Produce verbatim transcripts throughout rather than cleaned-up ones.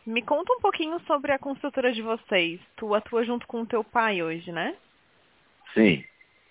me conta um pouquinho sobre a construtora de vocês. Tu atua junto com o teu pai hoje, né? Sim.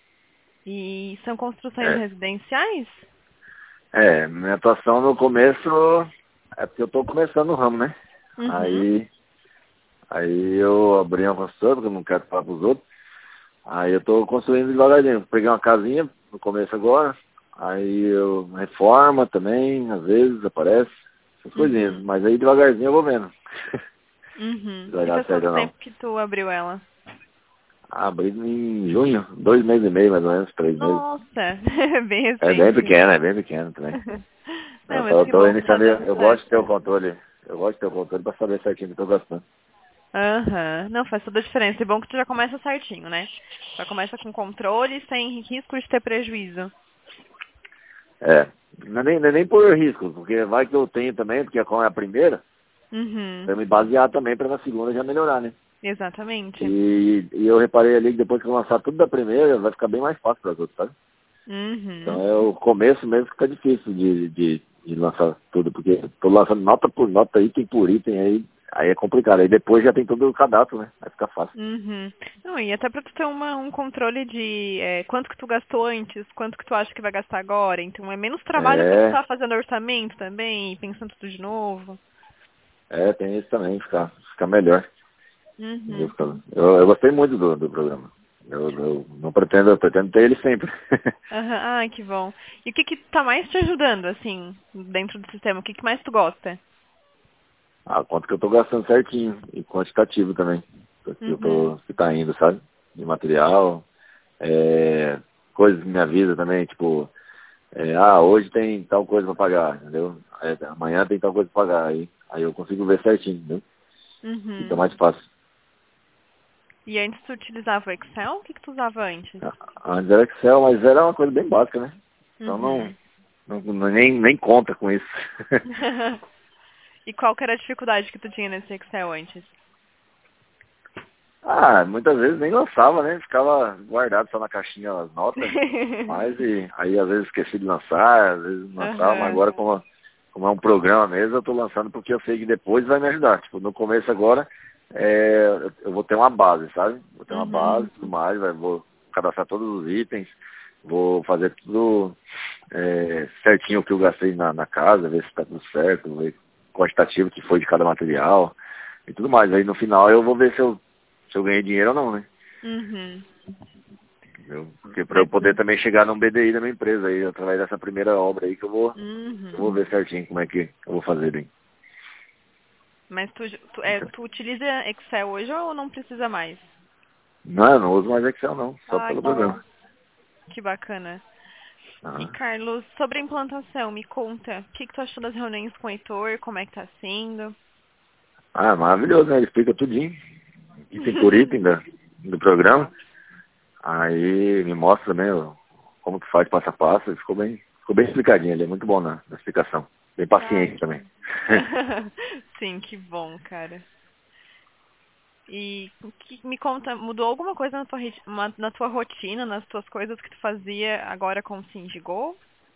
E são construções É. residenciais? É, minha atuação no começo é porque eu tô começando no ramo, né? Uhum. Aí, aí eu abri uma construtora, porque eu não quero falar pros outros. Aí eu tô construindo devagarzinho. Peguei uma casinha no começo agora. Aí eu reforma também, às vezes aparece. Essas coisinhas. Uhum. Mas aí devagarzinho eu vou vendo. Uhum. Vai E dar faz certo quanto ou não. tempo que tu abriu ela? Abri em junho, dois meses e meio, mais ou menos, três meses. Nossa, bem É bem recente. pequeno, é bem pequeno também. Não, Eu mas tô, que tô bom que tá iniciando, dando eu gosto de ter o certo. controle. Eu gosto de ter o controle pra saber certinho o que eu tô gastando. Aham, não, faz toda a diferença. É bom que tu já começa certinho, né? Já começa com controle, sem risco de ter prejuízo. É, não é nem, não é nem por risco, porque vai que eu tenho também, porque como é a primeira, Uhum, eu me basear também pra na segunda já melhorar, né? exatamente. E, e eu reparei ali que depois que eu lançar tudo da primeira, vai ficar bem mais fácil para as outras, sabe? Então Uhum, é o começo mesmo que fica difícil de, de, de lançar tudo, porque tô lançando nota por nota, item por item, aí, aí é complicado. Aí depois já tem todo o cadastro, né? Vai ficar fácil. uhum. Não, e até pra tu ter uma, um controle de é, quanto que tu gastou antes, quanto que tu acha que vai gastar agora. Então é menos trabalho pra tu É, estar fazendo orçamento também, e pensando tudo de novo. é, tem isso também, ficar, ficar melhor. Entendeu? Uhum. Fica- Eu, eu gostei muito do, do programa. Eu, eu não pretendo, eu pretendo ter ele sempre. Aham, ai, que bom. E o que que tá mais te ajudando, assim, dentro do sistema? O que que mais tu gosta? Ah, quanto que eu tô gastando certinho, e quantitativo também. Que eu Uhum. tô, que tá indo, sabe? De material, é, coisas da minha vida também, tipo, é, ah, hoje tem tal coisa pra pagar, entendeu? É, amanhã tem tal coisa pra pagar, aí, aí eu consigo ver certinho, entendeu? Fica Uhum. mais fácil. E antes tu utilizava o Excel? O que que tu usava antes? A- Antes era Excel, mas era uma coisa bem básica, né? Então não, Uhum. não, não- nem, nem conta com isso. E qual que era a dificuldade que tu tinha nesse Excel antes? Ah, muitas vezes nem lançava, né? Ficava guardado só na caixinha as notas, mas e aí às vezes esqueci de lançar, às vezes não lançava, mas Aham. agora como, como é um programa mesmo, eu tô lançando porque eu sei que depois vai me ajudar. Tipo, no começo agora, é, eu eu vou ter uma base, sabe? Vou ter uma Uhum. base e tudo mais, vai, vou cadastrar todos os itens, vou fazer tudo é, certinho o que eu gastei na, na casa, ver se tá tudo certo, ver quantitativo que foi de cada material e tudo mais. Aí no final eu vou ver se eu se eu ganhei dinheiro ou não, né? Uhum. Entendeu? Porque para eu Mas, poder também chegar num B D I da minha empresa aí, através dessa primeira obra aí que eu vou, eu uhum. vou ver certinho como é que eu vou fazer bem. Mas tu, tu, é, tu utiliza Excel hoje ou não precisa mais? Não, eu não uso mais Excel não, só Ah, pelo que bom. programa. Que bacana. E Ah, Carlos, sobre a implantação, me conta, o que, que tu achou das reuniões com o Heitor? Como é que tá sendo? ah, maravilhoso, né? Ele explica tudinho, item por item da, do programa. Aí me mostra também ó, como que faz passo a passo. Ele ficou bem, ficou bem explicadinho, ele é muito bom na, na explicação. Bem Ai, paciente também. que... Sim, que bom, cara. E o que, me conta, mudou alguma coisa na tua, rit- uma- na tua rotina, nas tuas coisas que tu fazia agora com o Sindigo?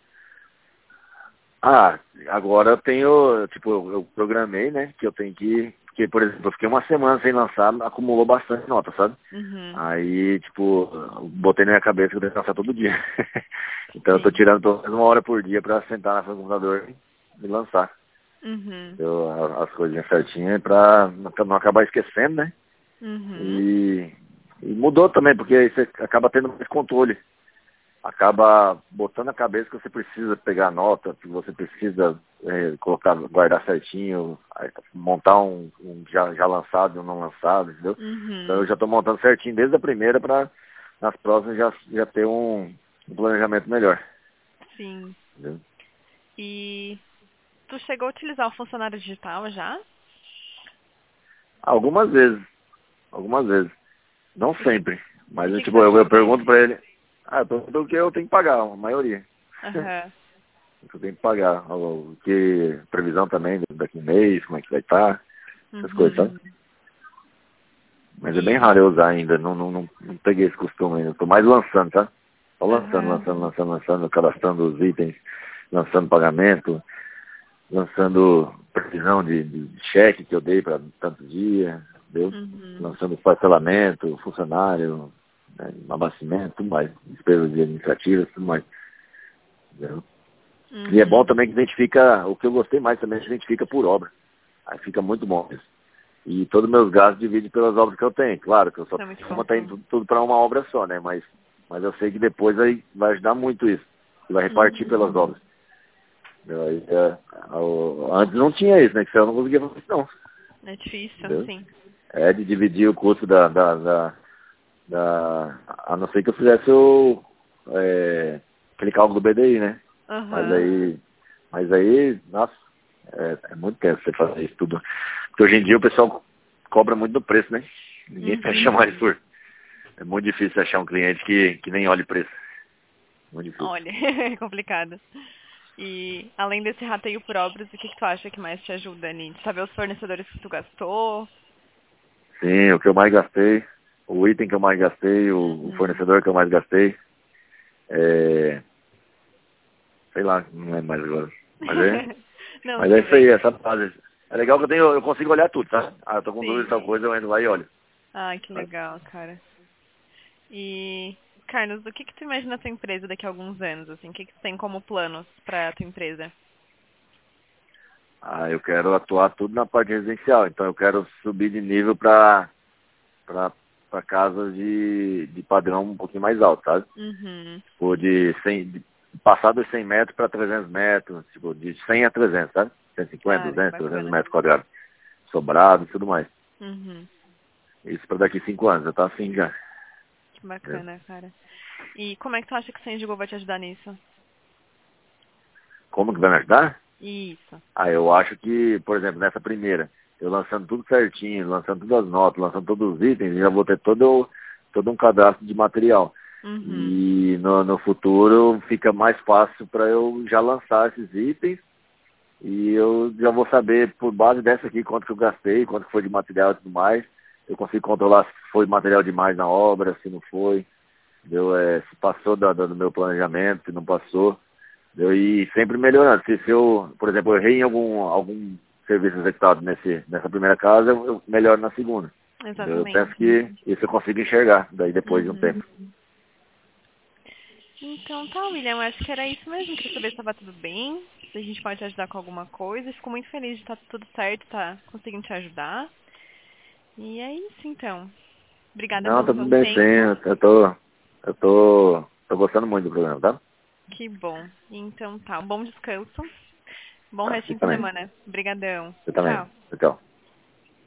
Ah, agora eu tenho, tipo, eu, eu programei, né, que eu tenho que, porque, por exemplo, eu fiquei uma semana sem lançar, acumulou bastante nota, sabe? Uhum, Aí, tipo, eu botei na minha cabeça que eu tenho que lançar todo dia. Então eu tô sim. tirando pelo menos uma hora por dia pra sentar na frente do computador e lançar. Uhum, Eu, as coisinhas certinhas pra não não acabar esquecendo, né? uhum, E, e mudou também, porque aí você acaba tendo mais controle, acaba botando a cabeça que você precisa pegar a nota, que você precisa é, colocar, guardar certinho, aí, montar um, um já, já lançado e um não lançado, entendeu? Então uhum, eu já estou montando certinho desde a primeira para nas próximas já, já ter um, um planejamento melhor, sim. entendeu? E tu chegou a utilizar o funcionário digital já? Algumas vezes, algumas vezes, não E sempre, o mas eu, que que tipo, tu eu, achou eu pergunto dele? para ele, ah, eu pergunto o que eu tenho que pagar, a maioria. Aham. Eu tenho que pagar. O que previsão também daqui a um mês, como é que vai estar, essas coisas, Uhum. sabe? Mas é bem E, raro eu usar ainda, não, não, não, não peguei esse costume ainda. Tô mais lançando, tá? Tô lançando, aham. lançando, lançando, lançando, cadastrando os itens, lançando pagamento, lançando previsão de, de cheque que eu dei para tantos dias, entendeu? Uhum. Lançando parcelamento, funcionário, né, abastecimento, tudo mais, despesas administrativas, tudo mais. Entendeu? Uhum. E é bom também que identifica, o que eu gostei mais também é que identifica por obra. Aí fica muito bom isso. E todos os meus gastos divide pelas obras que eu tenho. Claro que eu só É como tá indo tudo, tudo para uma obra só, né? Mas, mas eu sei que depois aí vai ajudar muito isso. Vai repartir Uhum. pelas obras. Aí, é, eu, antes não tinha isso, né? Que eu não conseguia fazer isso, não. É difícil, Entendeu? sim. É de dividir o custo da, da, da, da... A não ser que eu fizesse o... É, aquele cálculo do B D I, né? Uhum. Mas aí... Mas aí, nossa, é, é muito tempo você fazer isso tudo. Porque hoje em dia o pessoal cobra muito do preço, né? Ninguém Uhum. fecha mais por... É muito difícil achar um cliente que, que nem olhe o preço. Muito difícil. Olha, é complicado. E além desse rateio por obras, o que, que tu acha que mais te ajuda, Nid? Saber os fornecedores que tu gastou? Sim, o que eu mais gastei, o item que eu mais gastei, o, Uhum. o fornecedor que eu mais gastei, é... sei lá, não lembro mais agora. Mas é, Não, mas é tudo isso aí, bem. essa fase. É legal que eu tenho, eu consigo olhar tudo, tá? Ah, eu tô com dúvida Sim. de tal coisa, eu entro lá e olho. Ai, que legal, cara. E, Carlos, o que, que tu imagina a tua empresa daqui a alguns anos? Assim, o que, que tu tem como planos pra tua empresa? Ah, eu quero atuar tudo na parte residencial, então eu quero subir de nível para para casas de, de padrão um pouquinho mais alto, sabe? Uhum. Tipo, de cem, de, passar dos cem metros para trezentos metros, tipo, de cem a trezentos, sabe? cento e cinquenta, Cara, que duzentos, trezentos bacana. metros quadrados. Sobrado e tudo mais. Uhum. Isso para daqui cinco anos, já tá assim já. Que bacana, cara. E como é que tu acha que o Sendigo vai te ajudar nisso? Como que vai me ajudar? Isso. Ah, eu acho que, por exemplo, nessa primeira, eu lançando tudo certinho, lançando todas as notas, lançando todos os itens, já vou ter todo, todo um cadastro de material. Uhum. E no, no futuro fica mais fácil para eu já lançar esses itens e eu já vou saber, por base dessa aqui, quanto que eu gastei, quanto que foi de material e tudo mais. Eu consigo controlar se foi material demais na obra, se não foi, entendeu? É, se passou da, da- do meu planejamento, se não passou. Eu, e sempre melhorando. Se, se eu, por exemplo, eu errei em algum, algum serviço executado nesse, nessa primeira casa, eu, eu melhoro na segunda. Entendeu? Eu penso Exatamente. que isso eu consigo enxergar, daí depois de um Uhum. tempo. Então tá, William, acho que era isso mesmo. Queria saber se estava tudo bem, se a gente pode te ajudar com alguma coisa. Fico muito feliz de estar tudo certo, tá conseguindo te ajudar. E é isso então. Obrigada Não, pelo tá tudo teu bem sim. tempo. Eu eu tô, eu tô, tô gostando muito do programa, tá? Que bom. Então tá, um bom descanso. Bom Tá, você restinho de também. semana. Obrigadão. Você também. Tchau. Tchau.